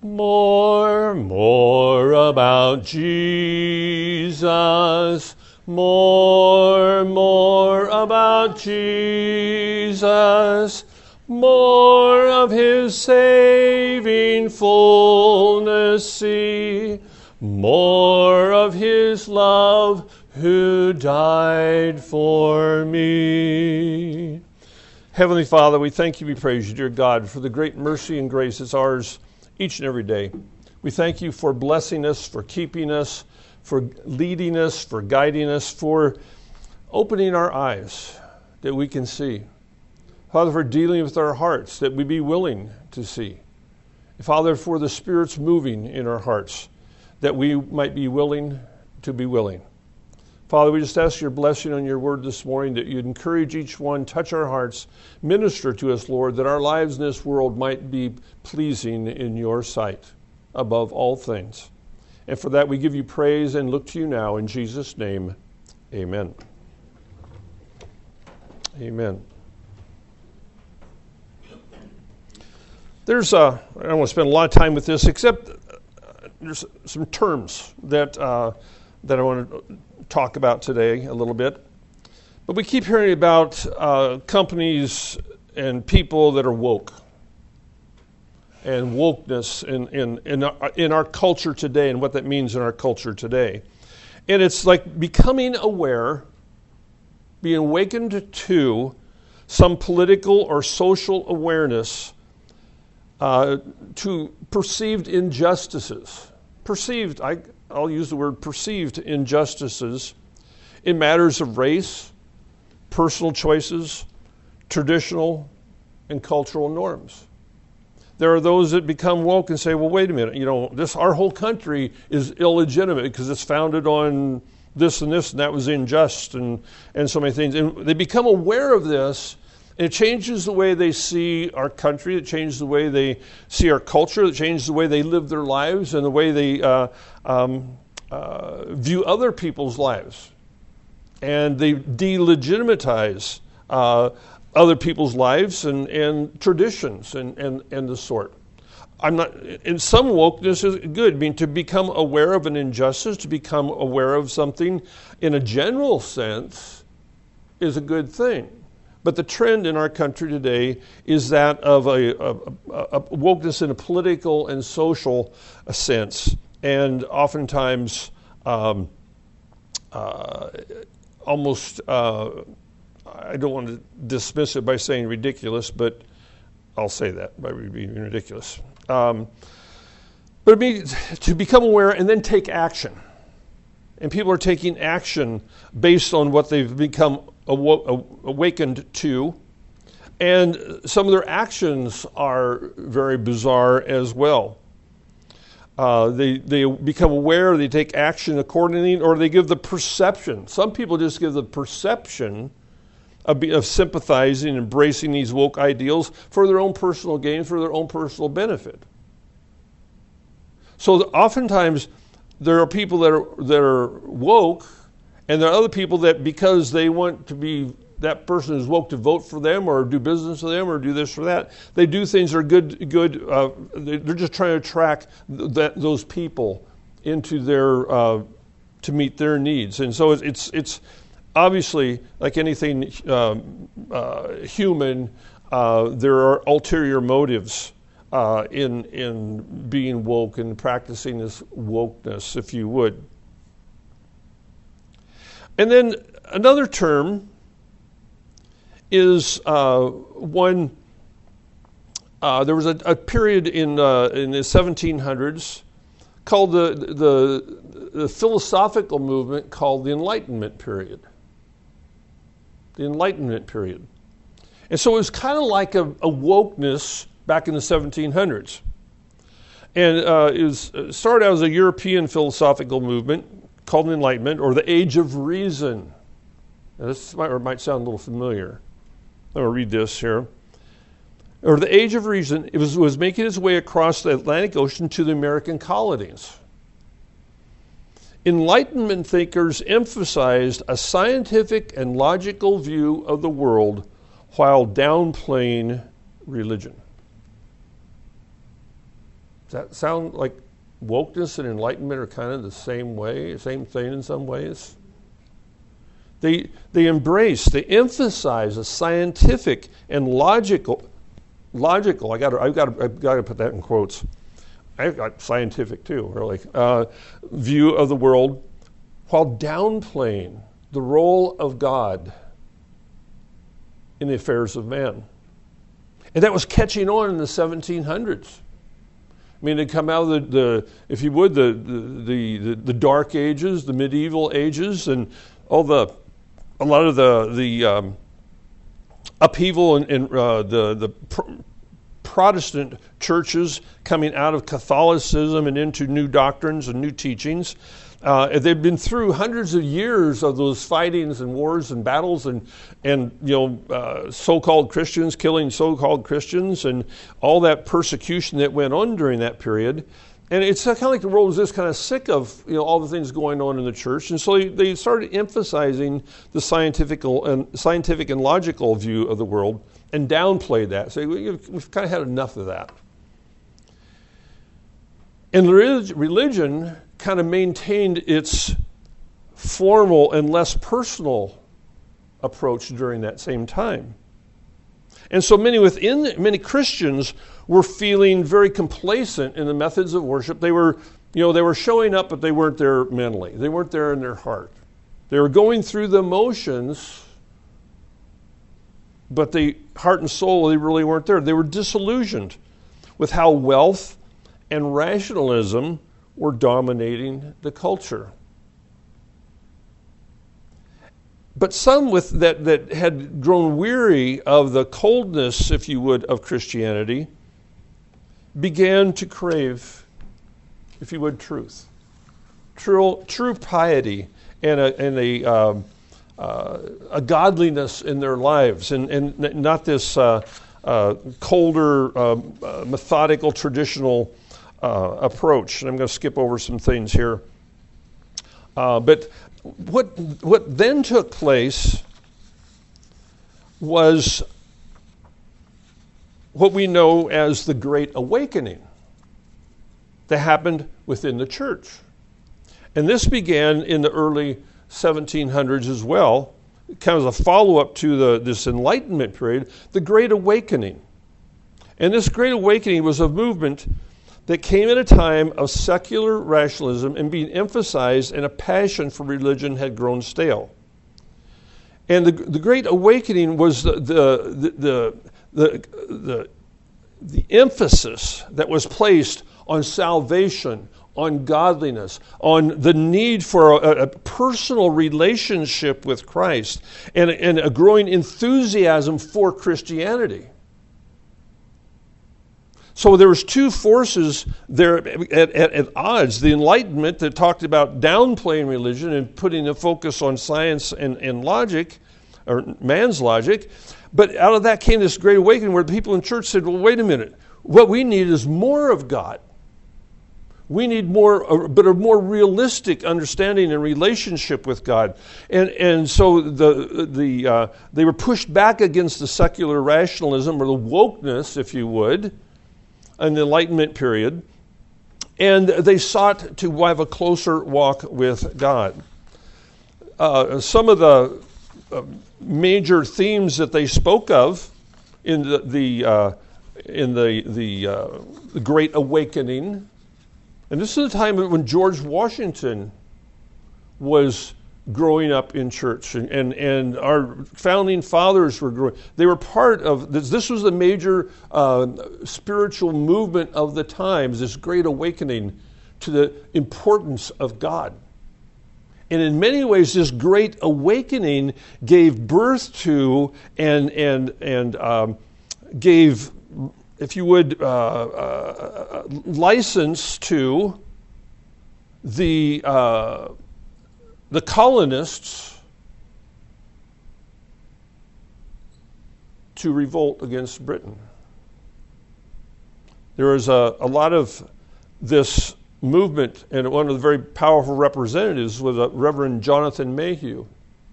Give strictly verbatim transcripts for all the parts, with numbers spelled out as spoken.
More, more about Jesus. More, more about Jesus. More of his saving fullness see. More of his love who died for me. Heavenly Father, we thank you, we praise you, dear God, for the great mercy and grace that's ours each and every day. We thank you for blessing us, for keeping us, for leading us, for guiding us, for opening our eyes that we can see. Father, for dealing with our hearts that we be willing to see. Father, for the Spirit's moving in our hearts that we might be willing to be willing. Father, we just ask your blessing on your word this morning, that you'd encourage each one, touch our hearts, minister to us, Lord, that our lives in this world might be pleasing in your sight above all things. And for that we give you praise and look to you now in Jesus' name. Amen. Amen. There's a, I don't want to spend a lot of time with this, except there's some terms that uh, that I want to talk about today a little bit. But we keep hearing about uh, companies and people that are woke and wokeness in, in, in, our, in our culture today and what that means in our culture today. And it's like becoming aware, being awakened to some political or social awareness uh, to perceived injustices. Perceived, I, I'll use the word perceived injustices in matters of race, personal choices, traditional and cultural norms. There are those that become woke and say, well, wait a minute, you know, this our whole country is illegitimate because it's founded on this and this, and that was unjust, and, and so many things. And they become aware of this, and it changes the way they see our country, it changes the way they see our culture, it changes the way they live their lives and the way they uh, um, uh, view other people's lives. And they delegitimize uh, other people's lives and, and traditions and, and, and the sort. I'm not, in some wokeness is good. I mean, to become aware of an injustice, to become aware of something in a general sense is a good thing. But the trend in our country today is that of a, a, a wokeness in a political and social sense. And oftentimes, um, uh, almost, uh, I don't want to dismiss it by saying ridiculous, but I'll say that by being ridiculous. Um, but it means to become aware and then take action. And people are taking action based on what they've become aw- awakened to. And some of their actions are very bizarre as well. Uh, they they become aware, they take action accordingly, or they give the perception. Some people just give the perception of, be, of sympathizing, embracing these woke ideals for their own personal gain, for their own personal benefit. So oftentimes there are people that are that are woke, and there are other people that because they want to be that person is woke to vote for them or do business with them or do this or that, they do things that are good. Good. Uh, they're just trying to attract that those people into their uh, to meet their needs, and so it's it's obviously like anything um, uh, human. Uh, there are ulterior motives uh, in in being woke and practicing this wokeness, if you would. And then another term is uh, one. Uh, there was a, a period in uh, in the seventeen hundreds called the, the the philosophical movement called the Enlightenment period. The Enlightenment period, and so it was kind of like a, a wokeness back in the seventeen hundreds, and uh, it was it started out as a European philosophical movement called the Enlightenment, or the Age of Reason. Now, this might, or might sound a little familiar. I'm going to read this here. Or the Age of Reason, it was, was making its way across the Atlantic Ocean to the American colonies. Enlightenment thinkers emphasized a scientific and logical view of the world while downplaying religion. Does that sound like wokeness and enlightenment are kind of the same way, same thing in some ways? They they embrace, they emphasize a scientific and logical, logical. I got to, I've got to, I've got to put that in quotes. I've got scientific too, really. Uh, view of the world, while downplaying the role of God in the affairs of man, and that was catching on in the seventeen hundreds. I mean, they come out of the, the if you would, the the, the the Dark Ages, the medieval ages, and all the a lot of the the um, upheaval in, in uh, the the pr- Protestant churches coming out of Catholicism and into new doctrines and new teachings. Uh, they've been through hundreds of years of those fightings and wars and battles and, and you know, uh, so-called Christians killing so-called Christians and all that persecution that went on during that period. And it's kind of like the world was just kind of sick of, you know, all the things going on in the church. And so they, they started emphasizing the scientific and, scientific and logical view of the world and downplayed that. So we've, we've kind of had enough of that. And religion kind of maintained its formal and less personal approach during that same time. And so many within many Christians were feeling very complacent in the methods of worship. They were, you know, they were showing up, but they weren't there mentally. They weren't there in their heart. They were going through the motions, but the heart and soul, they really weren't there. They were disillusioned with how wealth and rationalism were dominating the culture. But some with that, that had grown weary of the coldness, if you would, of Christianity, began to crave, if you would, truth. True, true piety and a, and a, um, uh, a godliness in their lives, and, and not this uh, uh, colder, uh, uh, methodical, traditional Uh, approach. And I'm going to skip over some things here. Uh, but what what then took place was what we know as the Great Awakening that happened within the church. And this began in the early seventeen hundreds as well, kind of as a follow-up to the this Enlightenment period, the Great Awakening. And this Great Awakening was a movement that came at a time of secular rationalism and being emphasized, and a passion for religion had grown stale. And the, the Great Awakening was the the the the, the, the emphasis that was placed on salvation, on godliness, on the need for a, a personal relationship with Christ, and, and a growing enthusiasm for Christianity. So there was two forces there at, at, at odds. The Enlightenment that talked about downplaying religion and putting the focus on science and, and logic, or man's logic. But out of that came this Great Awakening where the people in church said, well, wait a minute. What we need is more of God. We need more, but a more realistic understanding and relationship with God. And and so the the uh, they were pushed back against the secular rationalism, or the wokeness, if you would, in the Enlightenment period, and they sought to have a closer walk with God. Uh, some of the uh, major themes that they spoke of in the, the uh, in the the, uh, the Great Awakening, and this is the time when George Washington was growing up in church, and, and, and our founding fathers were growing. They were part of this. This was the major uh, spiritual movement of the times, this Great Awakening to the importance of God. And in many ways, this Great Awakening gave birth to and and and um, gave, if you would, uh, uh, license to the uh, the colonists to revolt against Britain. There was a, a lot of this movement, and one of the very powerful representatives was a Reverend Jonathan Mayhew.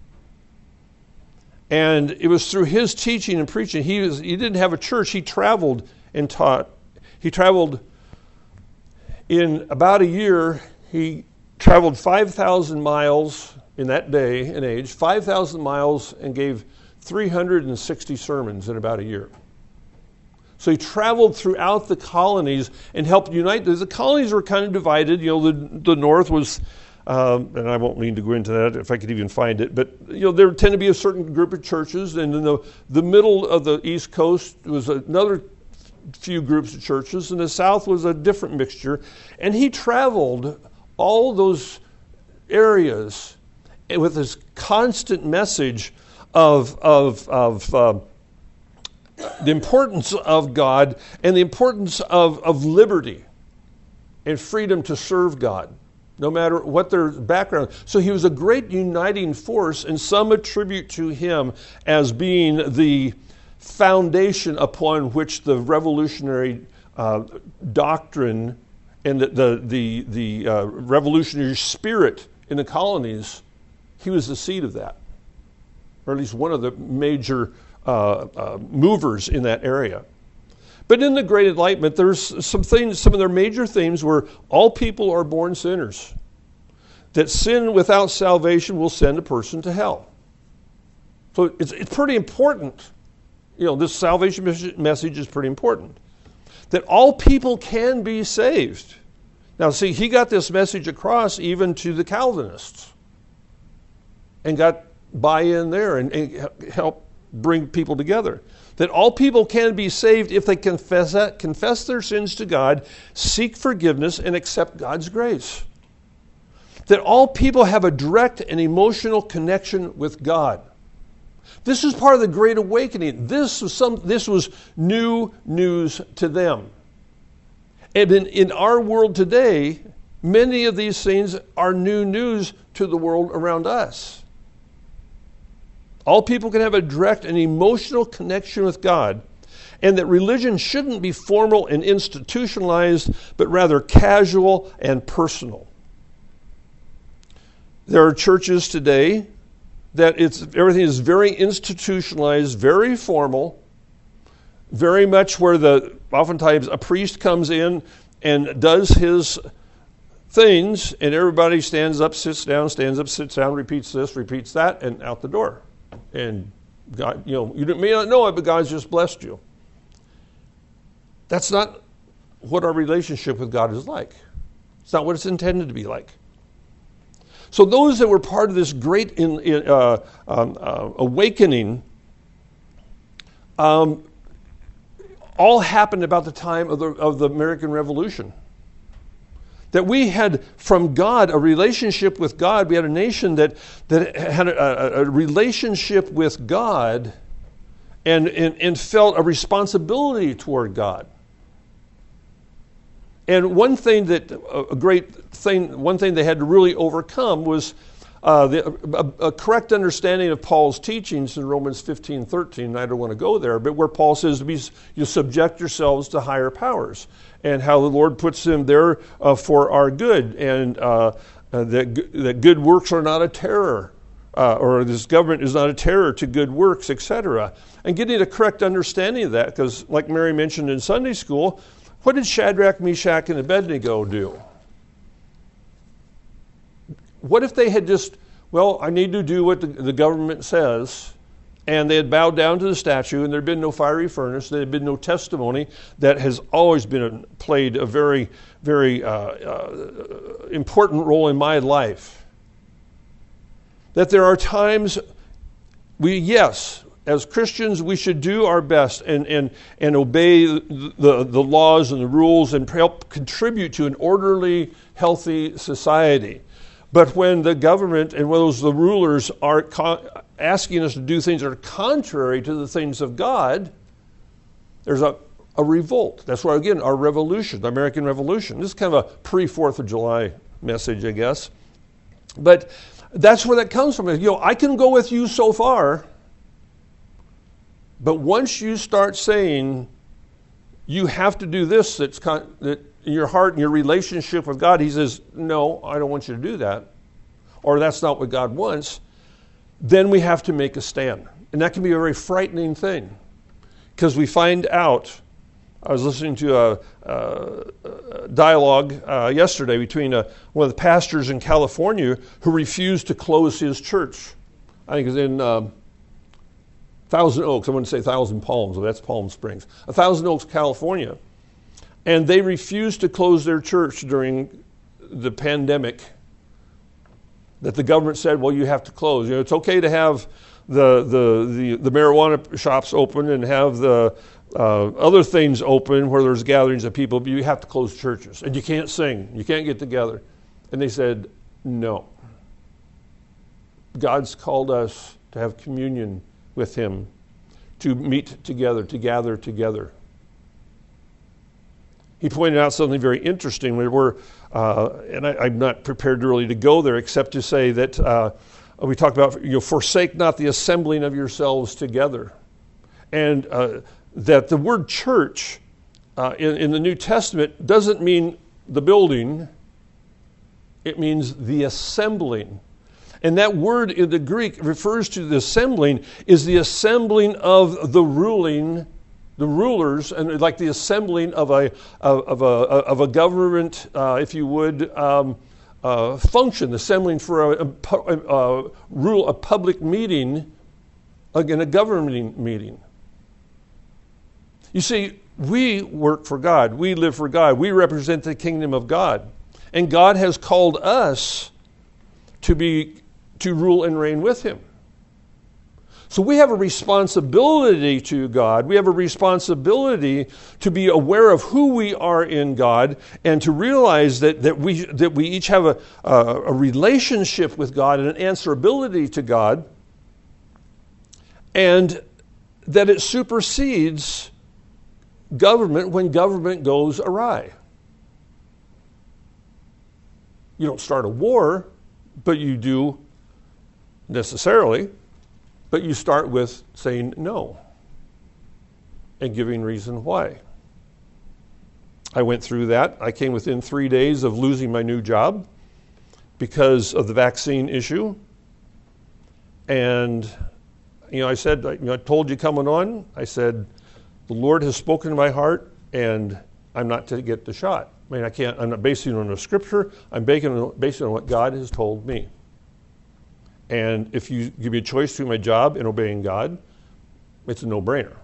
And it was through his teaching and preaching. He was he didn't have a church. He traveled and taught. He traveled in about a year, he traveled five thousand miles in that day and age, five thousand miles, and gave three hundred sixty sermons in about a year. So he traveled throughout the colonies and helped unite. The colonies were kind of divided. You know, the, the North was, um, and I won't need to go into that if I could even find it, but you know, there tended to be a certain group of churches, and in the, the middle of the East Coast was another few groups of churches, and the South was a different mixture. And he traveled all those areas with this constant message of of of uh, the importance of God and the importance of, of liberty and freedom to serve God, no matter what their background. So he was a great uniting force, and some attribute to him as being the foundation upon which the revolutionary uh, doctrine and the the the, the uh, revolutionary spirit in the colonies, he was the seed of that, or at least one of the major uh, uh, movers in that area. But in the Great Enlightenment, there's some things, some of their major themes were all people are born sinners, that sin without salvation will send a person to hell. So it's it's pretty important. You know, this salvation message is pretty important. That all people can be saved. Now, see, he got this message across even to the Calvinists and got buy-in there and, and help bring people together. That all people can be saved if they confess that, confess their sins to God, seek forgiveness, and accept God's grace. That all people have a direct and emotional connection with God. This is part of the Great Awakening. This was some. This was new news to them. And in, in our world today, many of these things are new news to the world around us. All people can have a direct and emotional connection with God, and that religion shouldn't be formal and institutionalized, but rather casual and personal. There are churches today that it's everything is very institutionalized, very formal, very much where the oftentimes a priest comes in and does his things, and everybody stands up, sits down, stands up, sits down, repeats this, repeats that, and out the door. And God, you know, you may not know it, but God's just blessed you. That's not what our relationship with God is like. It's not what it's intended to be like. So those that were part of this great in, in, uh, um, uh, awakening um, all happened about the time of the, of the American Revolution. That we had from God a relationship with God. We had a nation that, that had a, a relationship with God and, and, and felt a responsibility toward God. And one thing that, a great thing, one thing they had to really overcome was uh, the, a, a correct understanding of Paul's teachings in Romans fifteen thirteen. I don't want to go there, but where Paul says, be, you subject yourselves to higher powers, and how the Lord puts them there uh, for our good, and uh, uh, that, that good works are not a terror, uh, or this government is not a terror to good works, et cetera. And getting a correct understanding of that, because like Mary mentioned in Sunday school, what did Shadrach, Meshach, and Abednego do? What if they had just, well, I need to do what the, the government says, and they had bowed down to the statue, and there had been no fiery furnace, there had been no testimony that has always been a, played a very, very uh, uh, important role in my life. That there are times we, yes, as Christians, we should do our best and, and, and obey the, the, the laws and the rules and help contribute to an orderly, healthy society. But when the government and when those the rulers are co- asking us to do things that are contrary to the things of God, there's a, a revolt. That's why, again, our revolution, the American Revolution. This is kind of a pre-Fourth of July message, I guess. But that's where that comes from. You know, I can go with you so far, but once you start saying you have to do this, that's con- that in your heart and your relationship with God, he says, no, I don't want you to do that, or that's not what God wants, then we have to make a stand. And that can be a very frightening thing, because we find out I was listening to a, a, a dialogue uh, yesterday between a, one of the pastors in California who refused to close his church. I think it's in um, Thousand Oaks. I wouldn't say Thousand Palms, but that's Palm Springs. A Thousand Oaks, California. And they refused to close their church during the pandemic. That the government said, well, you have to close. You know, it's okay to have the the the, the marijuana shops open and have the uh, other things open where there's gatherings of people, but you have to close churches. And you can't sing. You can't get together. And they said, no. God's called us to have communion with him, to meet together, to gather together. He pointed out something very interesting. We were, uh, and I, I'm not prepared really to go there, except to say that uh, we talk about, you know, forsake not the assembling of yourselves together, and uh, that the word church uh, in, in the New Testament doesn't mean the building; it means the assembling. And that word in the Greek refers to the assembling is the assembling of the ruling. The rulers, and like the assembling of a of a of a government, uh, if you would, um, uh, function, assembling for a, a, a rule a public meeting, again a government meeting. You see, we work for God, we live for God, we represent the kingdom of God, and God has called us to be to rule and reign with Him. So we have a responsibility to God. We have a responsibility to be aware of who we are in God and to realize that, that we that we each have a, a, a relationship with God and an answerability to God, and that it supersedes government when government goes awry. You don't start a war, but you do necessarily. But you start with saying no and giving reason why. I went through that. I came within three days of losing my new job because of the vaccine issue. And, you know, I said, you know, I told you coming on, I said, the Lord has spoken to my heart and I'm not to get the shot. I mean, I can't, I'm not basing it on a scripture, I'm basing it on what God has told me. And if you give me a choice between my job and obeying God, it's a no-brainer.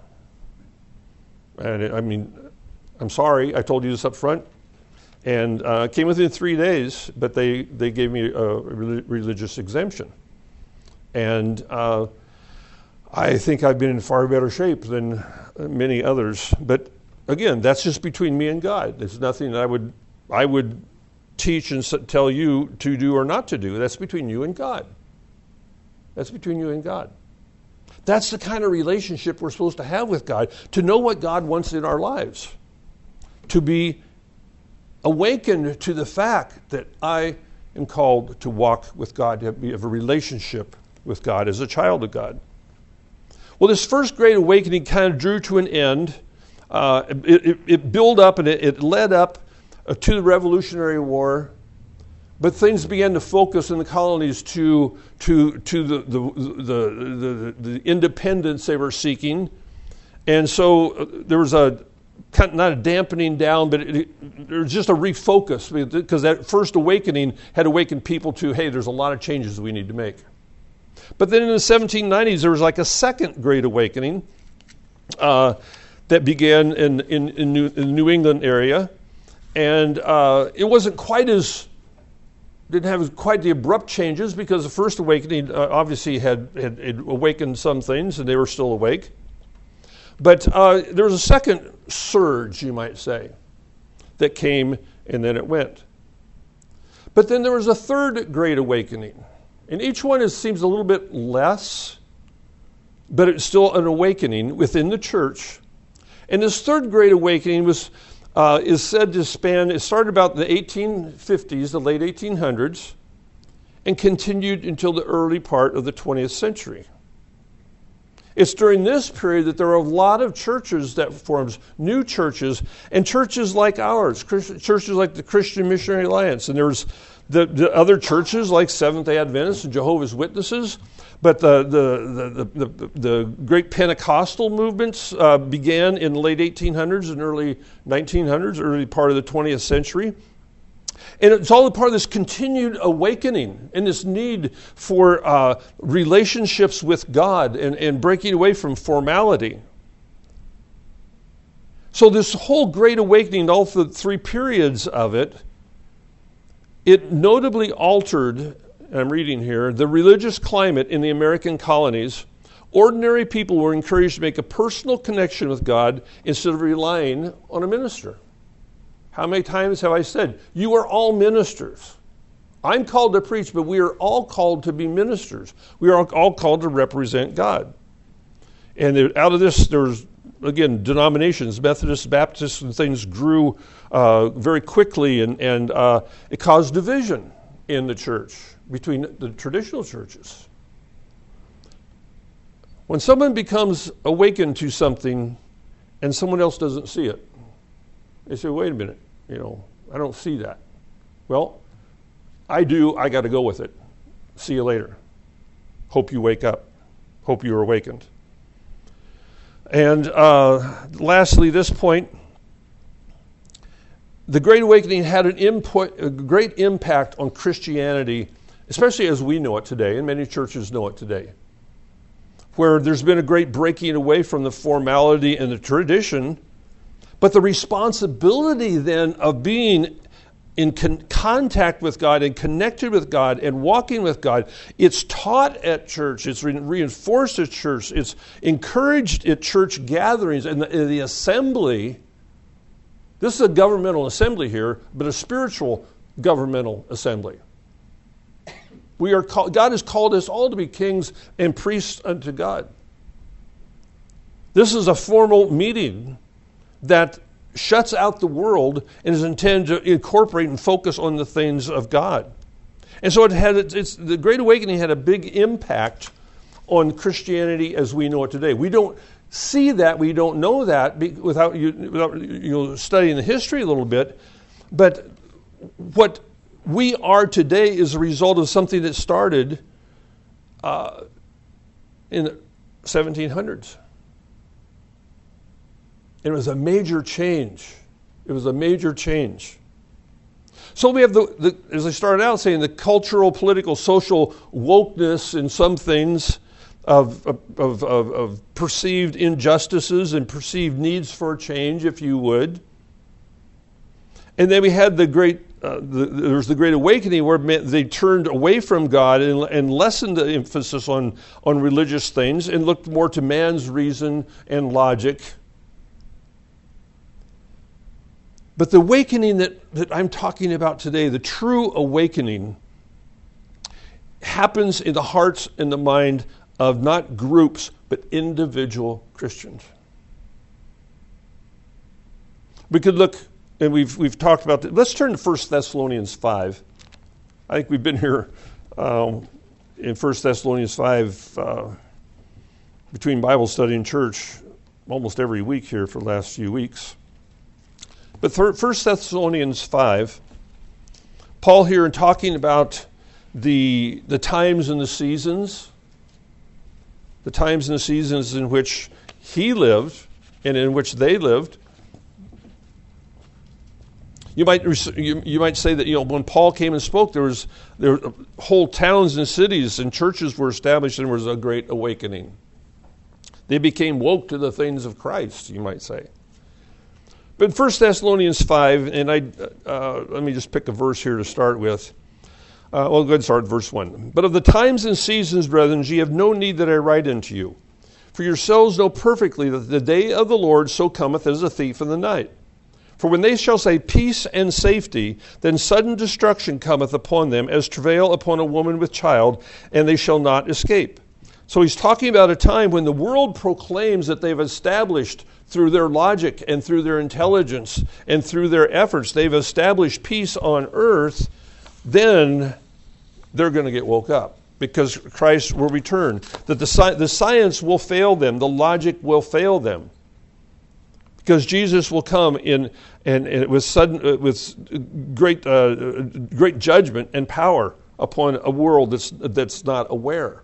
And it, I mean, I'm sorry, I told you this up front. And uh, it came within three days, but they, they gave me a religious exemption. And uh, I think I've been in far better shape than many others. But again, that's just between me and God. It's nothing I would I would teach and tell you to do or not to do. That's between you and God. That's between you and God. That's the kind of relationship we're supposed to have with God, to know what God wants in our lives, to be awakened to the fact that I am called to walk with God, to have a relationship with God as a child of God. Well, this first great awakening kind of drew to an end. Uh, it, it, it built up and it, it led up uh, to the Revolutionary War. But things began to focus in the colonies to to to the the the, the, the independence they were seeking, and so there was a kind of not a dampening down, but it, it, there was just a refocus because that first awakening had awakened people to, hey, there's a lot of changes we need to make. But then in the seventeen nineties, there was like a second great awakening uh, that began in in, in, New, in the New England area, and uh, it wasn't quite as didn't have quite the abrupt changes because the first awakening uh, obviously had, had, had awakened some things and they were still awake. But uh, there was a second surge, you might say, that came and then it went. But then there was a third great awakening. And each one is, seems a little bit less, but it's still an awakening within the church. And this third great awakening was Uh, is said to span, it started about the eighteen fifties, the late eighteen hundreds, and continued until the early part of the twentieth century. It's during this period that there are a lot of churches that forms, new churches, and churches like ours, churches like the Christian Missionary Alliance, and there's the, the other churches like Seventh-day Adventists and Jehovah's Witnesses. But the the, the, the, the great Pentecostal movements uh, began in the late eighteen hundreds and early nineteen hundreds, early part of the twentieth century. And it's all a part of this continued awakening and this need for uh, relationships with God and, and breaking away from formality. So this whole Great Awakening, all the three periods of it, it notably altered, I'm reading here, the religious climate in the American colonies. Ordinary people were encouraged to make a personal connection with God instead of relying on a minister. How many times have I said, you are all ministers. I'm called to preach, but we are all called to be ministers. We are all called to represent God. And out of this, there's, again, denominations, Methodists, Baptists, and things grew uh, very quickly, and, and uh, it caused division in the church between the traditional churches. When someone becomes awakened to something and someone else doesn't see it, they say, wait a minute, you know, I don't see that. Well, I do, I got to go with it. See you later. Hope you wake up. Hope you're awakened. And uh, lastly, this point, the Great Awakening had an input, a great impact on Christianity, especially as we know it today, and many churches know it today, where there's been a great breaking away from the formality and the tradition, but the responsibility then of being in con- contact with God and connected with God and walking with God, it's taught at church, it's re- reinforced at church, it's encouraged at church gatherings and the, the assembly. This is a governmental assembly here, but a spiritual governmental assembly. We are call- God has called us all to be kings and priests unto God. This is a formal meeting that shuts out the world and is intended to incorporate and focus on the things of God. And so it had it's the Great Awakening had a big impact on Christianity as we know it today. We don't see that, we don't know that without you without you know, studying the history a little bit. But what we are today is a result of something that started uh, in the seventeen hundreds. It was a major change. It was a major change. So we have, the, the as I started out saying, the cultural, political, social wokeness in some things of, of, of, of perceived injustices and perceived needs for change, if you would. And then we had the great, uh, the, there was the Great Awakening where they turned away from God and, and lessened the emphasis on, on religious things and looked more to man's reason and logic. But the awakening that, that I'm talking about today, the true awakening, happens in the hearts and the mind of not groups, but individual Christians. We could look, and we've we've talked about this. Let's turn to First Thessalonians five. I think we've been here um, in First Thessalonians five uh, between Bible study and church almost every week here for the last few weeks. But First Thessalonians five, Paul here in talking about the the times and the seasons, the times and the seasons in which he lived and in which they lived. You might you, you might say that you know when Paul came and spoke, there was there were whole towns and cities and churches were established, and there was a great awakening. They became woke to the things of Christ, you might say. But in First Thessalonians five, and I uh, let me just pick a verse here to start with. Uh, well, go ahead and start at verse one. But of the times and seasons, brethren, ye have no need that I write unto you. For yourselves know perfectly that the day of the Lord so cometh as a thief in the night. For when they shall say peace and safety, then sudden destruction cometh upon them, as travail upon a woman with child, and they shall not escape. So he's talking about a time when the world proclaims that they've established through their logic and through their intelligence and through their efforts, they've established peace on earth, then they're going to get woke up. because Christ will return. That the, sci- the science will fail them, the logic will fail them. Because Jesus will come in and, and with sudden, uh, with great, uh, great judgment and power upon a world that's that's not aware.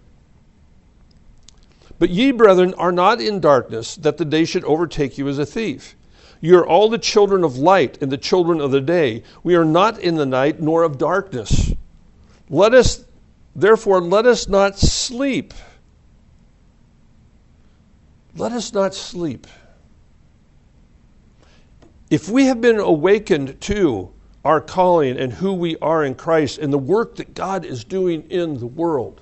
But ye, brethren, are not in darkness, that the day should overtake you as a thief. You are all the children of light and the children of the day. We are not in the night, nor of darkness. Let us, therefore, let us not sleep. Let us not sleep. If we have been awakened to our calling and who we are in Christ and the work that God is doing in the world,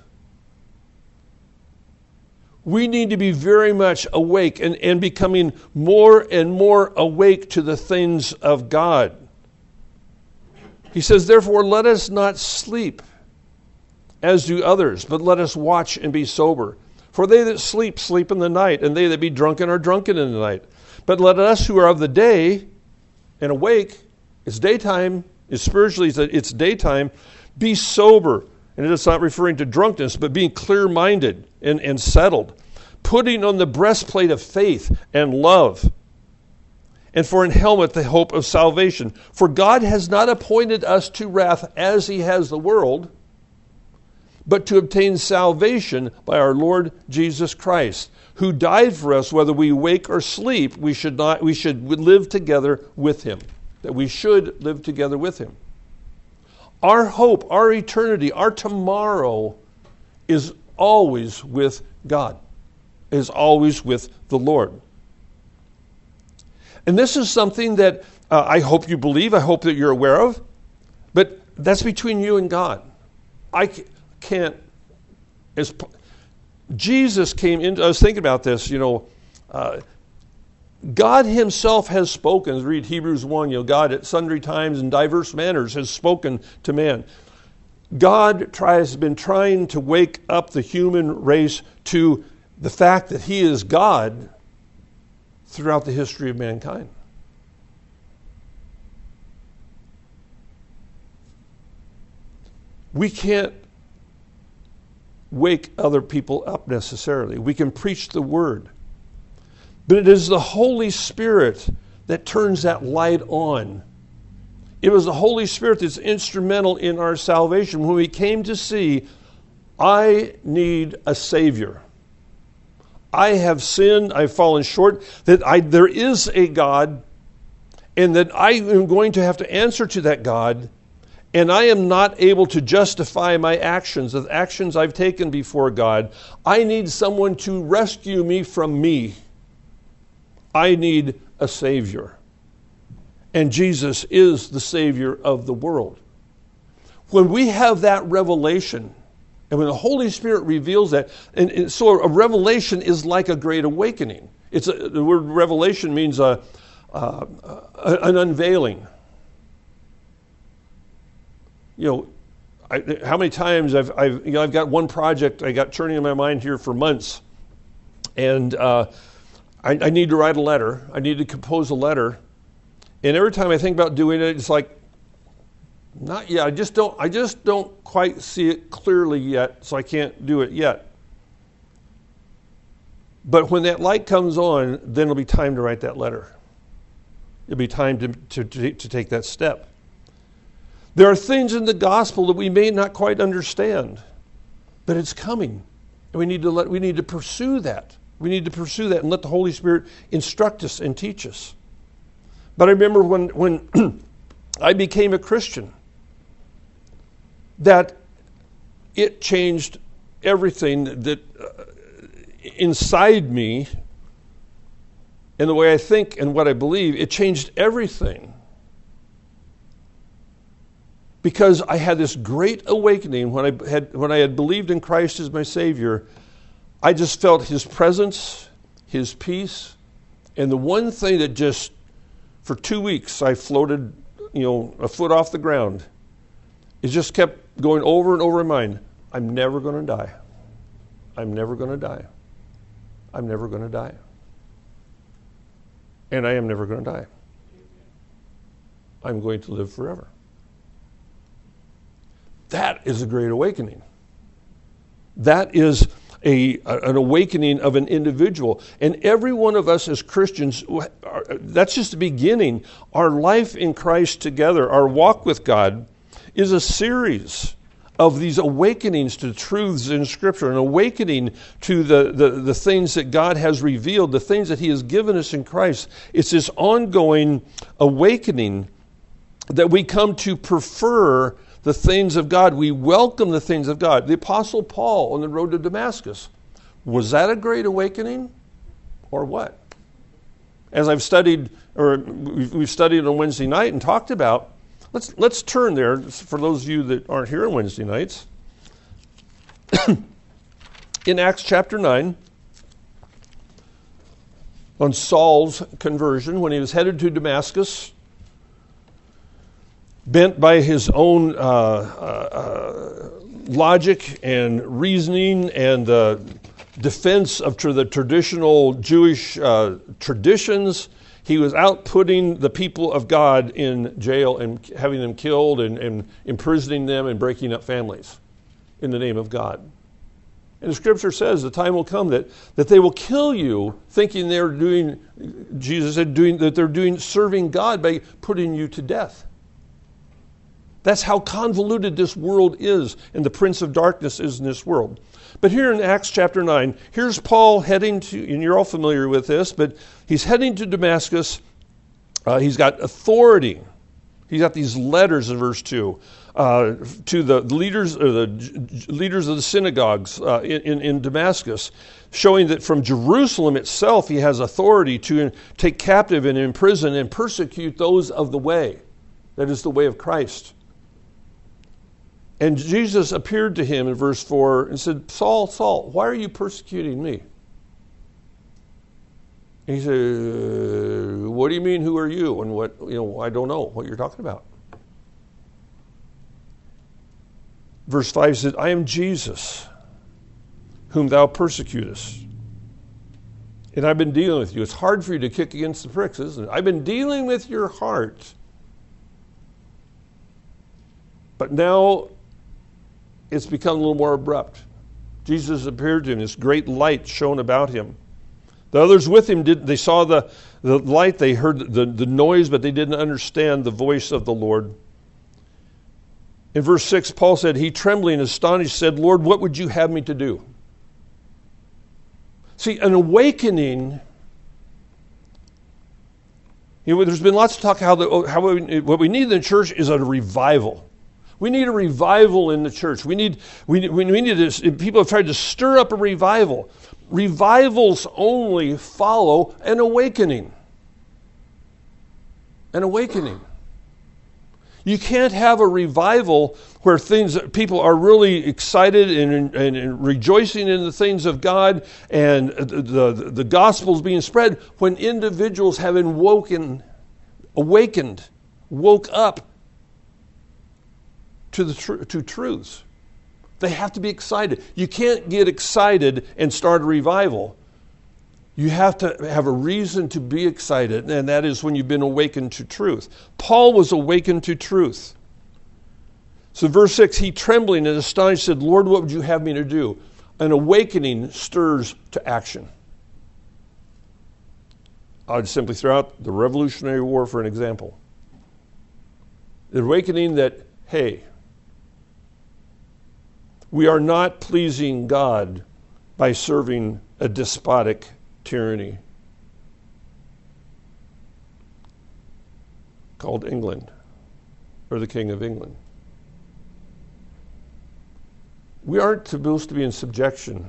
we need to be very much awake and, and becoming more and more awake to the things of God. He says, therefore, let us not sleep as do others, but let us watch and be sober. For they that sleep, sleep in the night, and they that be drunken are drunken in the night. But let us who are of the day and awake, it's daytime, it's spiritually, it's daytime, be sober. And it is not referring to drunkenness, but being clear-minded and, and settled. Putting on the breastplate of faith and love. And for an helmet, the hope of salvation. For God has not appointed us to wrath as he has the world, but to obtain salvation by our Lord Jesus Christ, who died for us, whether we wake or sleep, we should not, we should live together with him. That we should live together with him. Our hope, our eternity, our tomorrow is always with God, is always with the Lord. And this is something that uh, I hope you believe, I hope that you're aware of, but that's between you and God. I can't, as Jesus came into, I was thinking about this, you know, uh, God himself has spoken. Read Hebrews one, you know, God at sundry times in diverse manners has spoken to man. God tries, has been trying to wake up the human race to the fact that he is God throughout the history of mankind. We can't wake other people up necessarily. We can preach the word. But it is the Holy Spirit that turns that light on. It was the Holy Spirit that's instrumental in our salvation when we came to see, I need a Savior. I have sinned, I've fallen short, that I, there is a God, and that I am going to have to answer to that God, and I am not able to justify my actions, the actions I've taken before God. I need someone to rescue me from me. I need a Savior. And Jesus is the Savior of the world. When we have that revelation, and when the Holy Spirit reveals that, and, and so a revelation is like a great awakening. It's a, the word revelation means a, uh, a, an unveiling. You know, I, how many times I've, I've, you know, I've got one project I got churning in my mind here for months, and uh, I, I need to write a letter. I need to compose a letter, and every time I think about doing it, it's like, not yet. I just don't. I just don't quite see it clearly yet, so I can't do it yet. But when that light comes on, then it'll be time to write that letter. It'll be time to to, to, to take that step. There are things in the gospel that we may not quite understand, but it's coming. And we need to let we need to pursue that. We need to pursue that and let the Holy Spirit instruct us and teach us. But I remember when when I became a Christian, that it changed everything that uh, inside me and the way I think and what I believe. It changed everything. Because I had this great awakening when I had when I had believed in Christ as my Savior. I just felt his presence, his peace, and the one thing that just, for two weeks, I floated, you know, a foot off the ground. It just kept going over and over in my mind. I'm never going to die. I'm never going to die. I'm never going to die. And I am never going to die. I'm going to live forever. That is a great awakening. That is a, an awakening of an individual. And every one of us as Christians, that's just the beginning. Our life in Christ together, our walk with God, is a series of these awakenings to truths in Scripture, an awakening to the, the, the things that God has revealed, the things that He has given us in Christ. It's this ongoing awakening that we come to prefer the things of God. We welcome the things of God. The Apostle Paul on the road to Damascus, was that a great awakening or what? As I've studied, or we've studied on Wednesday night and talked about, let's let's turn there for those of you that aren't here on Wednesday nights. In Acts chapter nine, on Saul's conversion, when he was headed to Damascus, bent by his own uh, uh, logic and reasoning and uh, defense of tr- the traditional Jewish uh, traditions, he was out putting the people of God in jail and having them killed and, and imprisoning them and breaking up families in the name of God. And the Scripture says the time will come that, that they will kill you thinking they're doing, Jesus said, doing that they're doing serving God by putting you to death. That's how convoluted this world is, and the prince of darkness is in this world. But here in Acts chapter nine, here's Paul heading to, and you're all familiar with this, but he's heading to Damascus. Uh, he's got authority. He's got these letters in verse two uh, to the leaders, or the g- leaders of the synagogues uh, in, in Damascus, showing that from Jerusalem itself he has authority to take captive and imprison and persecute those of the way. That is the way of Christ. And Jesus appeared to him in verse four and said, Saul, Saul, why are you persecuting me? And he said, what do you mean, who are you? And what, you know, I don't know what you're talking about. Verse five says, I am Jesus, whom thou persecutest. And I've been dealing with you. It's hard for you to kick against the pricks, isn't it? I've been dealing with your heart. But now it's become a little more abrupt. Jesus appeared to him. This great light shone about him. The others with him, did they saw the, the light, they heard the, the noise, but they didn't understand the voice of the Lord. In verse six, Paul said, he trembling and astonished said, Lord, what would you have me to do? See, an awakening, you know, there's been lots of talk how, the, how we, what we need in the church is a revival. We need a revival in the church. We need, we, we need this. People have tried to stir up a revival. Revivals only follow an awakening. An awakening. You can't have a revival where things, people are really excited and, and, and rejoicing in the things of God and the, the, the gospel's being spread when individuals have awoken, awakened, woke up to the tr- to truths. They have to be excited. You can't get excited and start a revival. You have to have a reason to be excited, and that is when you've been awakened to truth. Paul was awakened to truth. So verse six, he trembling and astonished said, Lord, what would you have me to do? An awakening stirs to action. I'd simply throw out the Revolutionary War for an example. The awakening that, hey, we are not pleasing God by serving a despotic tyranny called England, or the King of England. We aren't supposed to be in subjection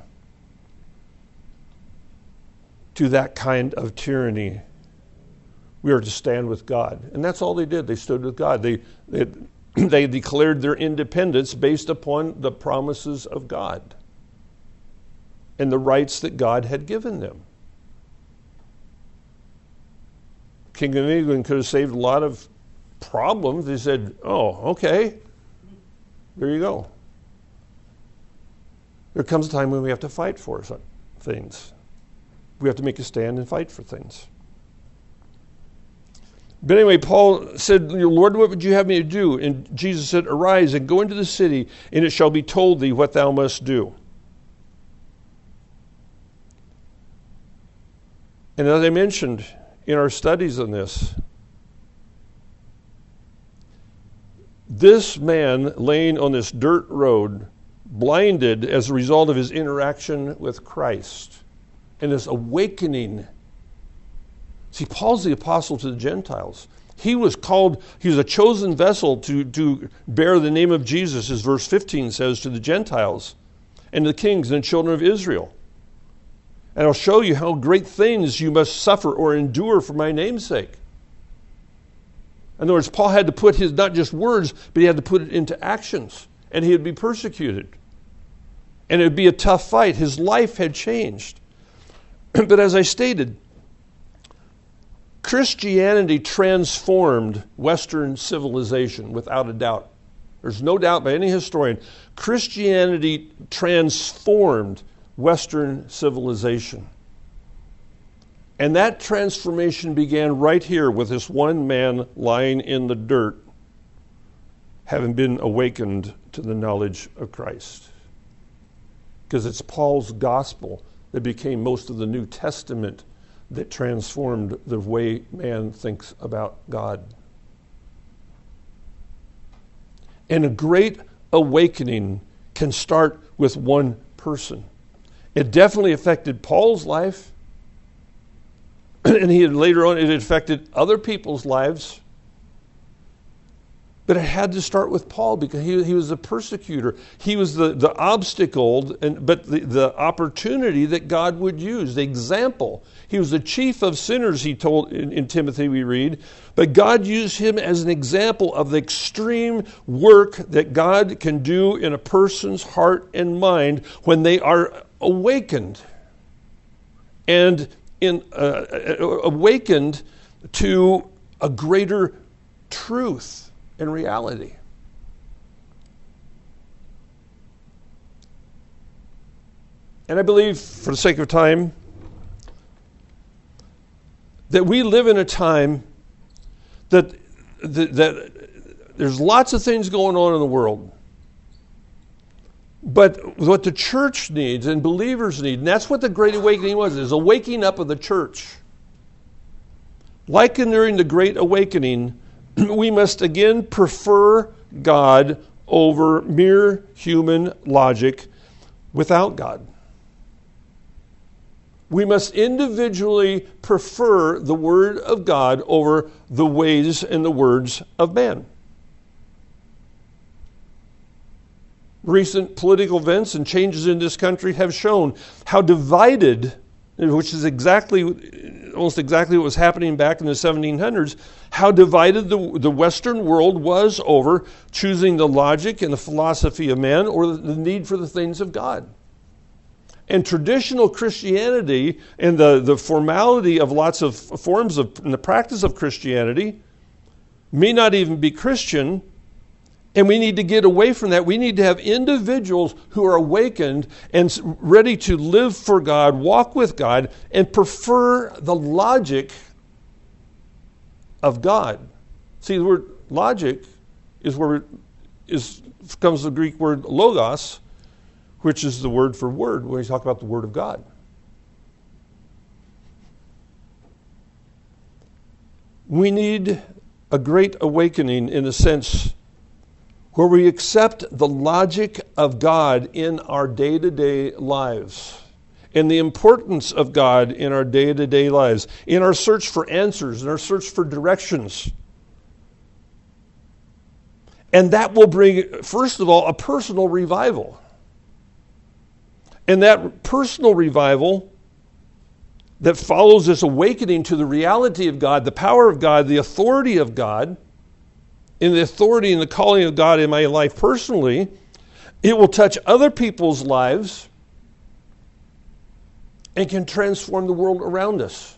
to that kind of tyranny. We are to stand with God. And that's all they did. They stood with God. They, they, they declared their independence based upon the promises of God and the rights that God had given them. King of England could have saved a lot of problems. They said, oh, okay, there you go. There comes a time when we have to fight for some things. We have to make a stand and fight for things. But anyway, Paul said, Lord, what would you have me to do? And Jesus said, arise and go into the city, and it shall be told thee what thou must do. And as I mentioned in our studies on this, this man laying on this dirt road, blinded as a result of his interaction with Christ and his awakening. See, Paul's the apostle to the Gentiles. He was called, he was a chosen vessel to, to bear the name of Jesus, as verse fifteen says, to the Gentiles and the kings and the children of Israel. And I'll show you how great things you must suffer or endure for my name's sake. In other words, Paul had to put his, not just words, but he had to put it into actions. And he would be persecuted. And it would be a tough fight. His life had changed. But as I stated, Christianity transformed Western civilization without a doubt. There's no doubt by any historian. Christianity transformed Western civilization. And that transformation began right here with this one man lying in the dirt, having been awakened to the knowledge of Christ. Because it's Paul's gospel that became most of the New Testament that transformed the way man thinks about God. And a great awakening can start with one person. It definitely affected Paul's life, and he had later on it affected other people's lives. But it had to start with Paul because he, he was the persecutor. He was the, the obstacle, and, but the, the opportunity that God would use, the example. He was the chief of sinners, he told in, in Timothy we read. But God used him as an example of the extreme work that God can do in a person's heart and mind when they are awakened. And in uh, awakened to a greater truth. In reality. And I believe, for the sake of time, that we live in a time that, that, that there's lots of things going on in the world. But what the church needs and believers need, and that's what the Great Awakening was, is a waking up of the church. Like during the Great Awakening, we must again prefer God over mere human logic without God. We must individually prefer the Word of God over the ways and the words of man. Recent political events and changes in this country have shown how divided, which is exactly, almost exactly what was happening back in the seventeen hundreds, how divided the, the Western world was over choosing the logic and the philosophy of man or the need for the things of God. And traditional Christianity and the, the formality of lots of forms of and the practice of Christianity may not even be Christian, and we need to get away from that. We need to have individuals who are awakened and ready to live for God, walk with God, and prefer the logic of God. See, the word logic is where is comes the Greek word logos, which is the word for word when we talk about the Word of God. We need a great awakening in the sense where we accept the logic of God in our day-to-day lives and the importance of God in our day-to-day lives, in our search for answers, in our search for directions. And that will bring, first of all, a personal revival. And that personal revival that follows this awakening to the reality of God, the power of God, the authority of God, in the authority and the calling of God in my life personally, it will touch other people's lives and can transform the world around us.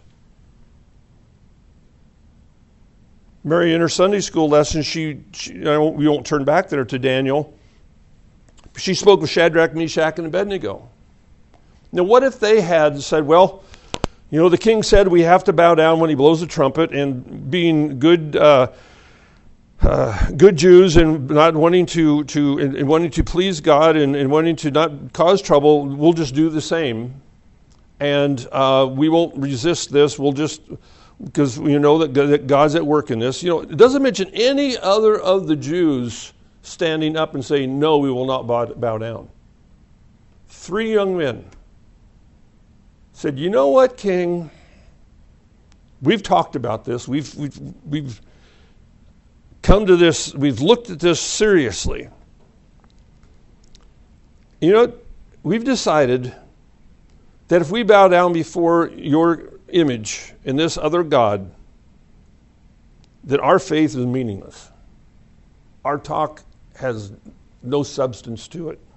Mary, in her Sunday school lesson, she, she I won't, we won't turn back there to Daniel. She spoke of Shadrach, Meshach, and Abednego. Now, what if they had said, well, you know, the king said we have to bow down when he blows the trumpet, and being good uh, uh, good Jews and not wanting to, to and wanting to please God and, and wanting to not cause trouble, we'll just do the same. and uh, we won't resist this. We'll just, because you know that God's at work in this. You know, it doesn't mention any other of the Jews standing up and saying, no, we will not bow, bow down. Three young men said, you know what, King? We've talked about this. We've, we've, we've come to this. We've looked at this seriously. You know, we've decided that if we bow down before your image and this other God, that our faith is meaningless. Our talk has no substance to it.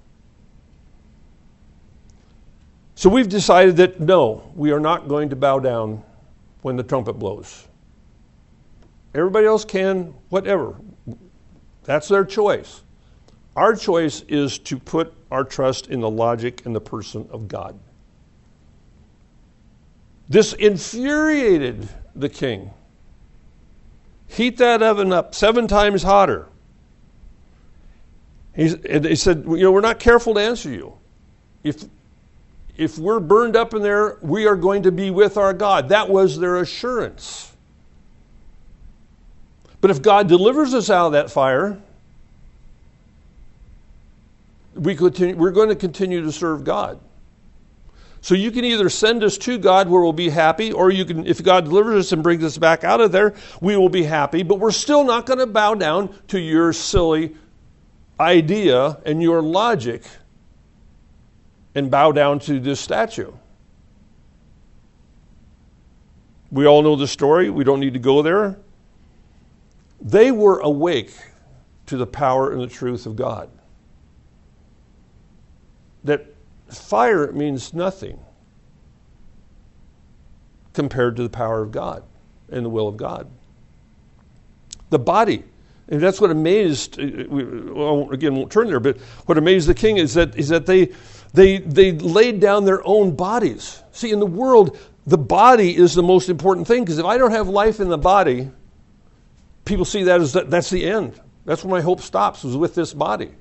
So we've decided that no, we are not going to bow down when the trumpet blows. Everybody else can, whatever. That's their choice. Our choice is to put our trust in the logic and the person of God. This infuriated the king. Heat that oven up seven times hotter. He's, and he said, you know, we're not careful to answer you. If, if we're burned up in there, we are going to be with our God. That was their assurance. But if God delivers us out of that fire, we continue, we're going to continue to serve God. So you can either send us to God where we'll be happy, or you can, if God delivers us and brings us back out of there, we will be happy, but we're still not going to bow down to your silly idea and your logic and bow down to this statue. We all know the story. We don't need to go there. They were awake to the power and the truth of God. That fire means nothing compared to the power of God and the will of God. The body, and that's what amazed, well, again, won't turn there, but what amazed the king is that is that they they they laid down their own bodies. See, in the world, the body is the most important thing, because if I don't have life in the body, people see that as that, that's the end. That's where my hope stops, was with this body.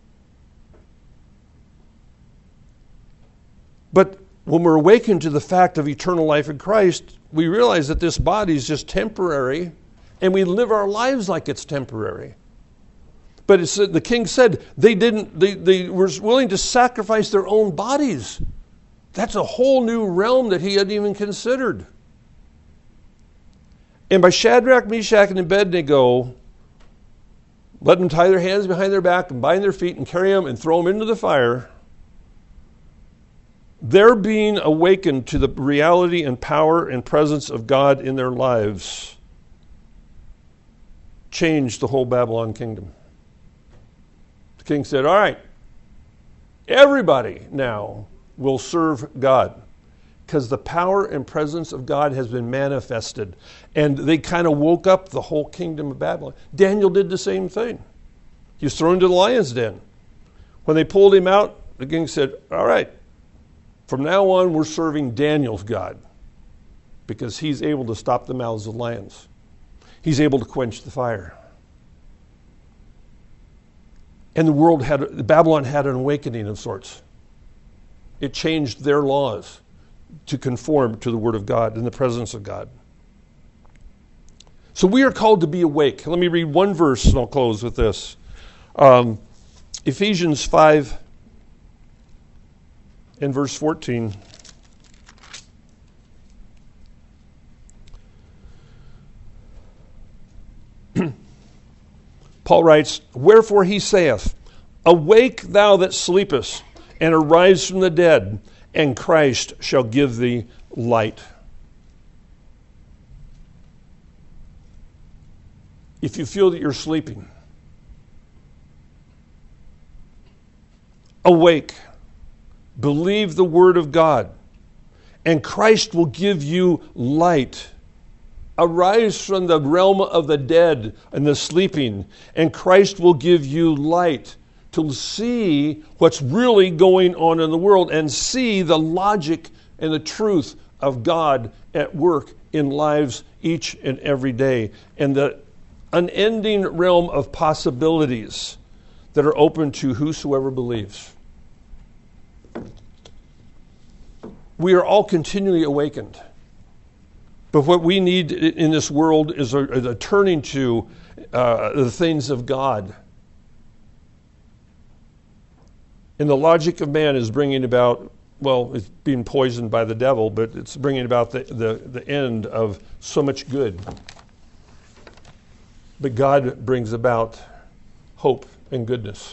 But when we're awakened to the fact of eternal life in Christ, we realize that this body is just temporary, and we live our lives like it's temporary. But it's, the king said they didn't. They, they were willing to sacrifice their own bodies. That's a whole new realm that he hadn't even considered. And by Shadrach, Meshach, and Abednego, let them tie their hands behind their back and bind their feet and carry them and throw them into the fire, they're being awakened to the reality and power and presence of God in their lives. Changed the whole Babylon kingdom. The king said, all right, everybody now will serve God, because the power and presence of God has been manifested. And they kind of woke up the whole kingdom of Babylon. Daniel did the same thing. He was thrown into the lion's den. When they pulled him out, the king said, all right, from now on, we're serving Daniel's God, because he's able to stop the mouths of lions. He's able to quench the fire. And the world had, Babylon had an awakening of sorts. It changed their laws to conform to the Word of God and the presence of God. So we are called to be awake. Let me read one verse and I'll close with this. Um, Ephesians five and verse fourteen. Paul writes, wherefore he saith, awake thou that sleepest, and arise from the dead, and Christ shall give thee light. If you feel that you're sleeping, awake, believe the word of God, and Christ will give you light. Arise from the realm of the dead and the sleeping, and Christ will give you light to see what's really going on in the world and see the logic and the truth of God at work in lives each and every day, and the unending realm of possibilities that are open to whosoever believes. we are all continually awakened. But what we need in this world is a, is a turning to uh, the things of God. And the logic of man is bringing about, well, it's being poisoned by the devil, but it's bringing about the, the, the end of so much good. But God brings about hope and goodness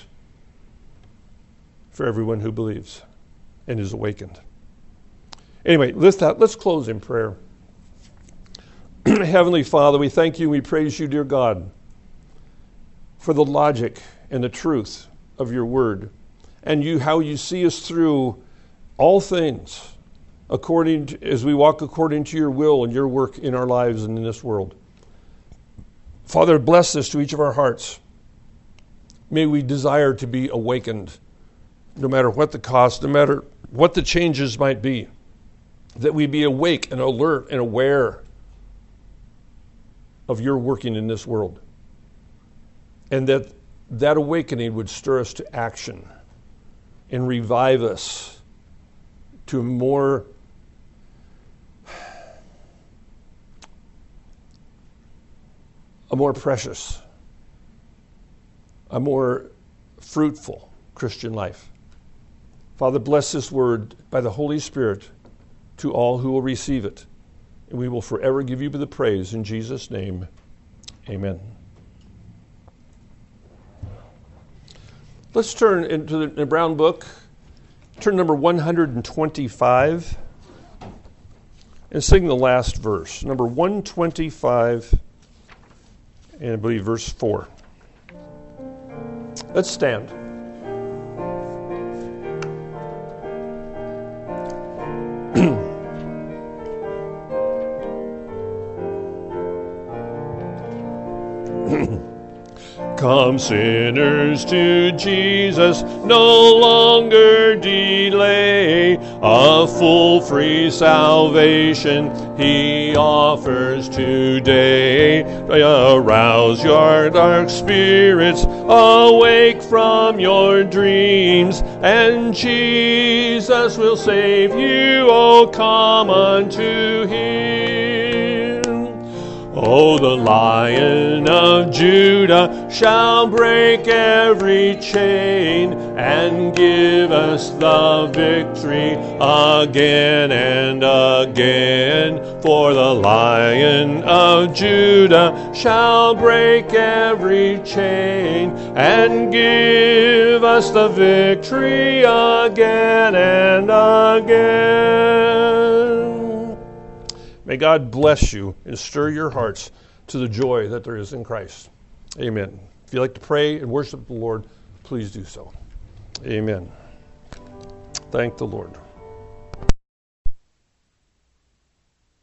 for everyone who believes and is awakened. Anyway, let's, let's close in prayer. Heavenly Father, we thank you and we praise you, dear God, for the logic and the truth of your word, and you how you see us through all things according to, as we walk according to your will and your work in our lives and in this world. Father, bless this to each of our hearts. May we desire to be awakened, no matter what the cost, no matter what the changes might be, that we be awake and alert and aware of your working in this world, and that that awakening would stir us to action and revive us to a more a more precious, a more fruitful Christian life. Father, bless this word by the Holy Spirit to all who will receive it, and we will forever give you the praise in Jesus' name. Amen. Let's turn into the, the Brown Book, turn number one hundred twenty-five, and sing the last verse, number one twenty-five, and I believe verse four. Let's stand. Come sinners to Jesus, no longer delay. A full free salvation he offers today. Arouse your dark spirits, awake from your dreams, and Jesus will save you. Oh, come unto him. Oh, the Lion of Judah shall break every chain and give us the victory again and again. For the Lion of Judah shall break every chain and give us the victory again and again. May God bless you and stir your hearts to the joy that there is in Christ. Amen. If you'd like to pray and worship the Lord, please do so. Amen. Thank the Lord.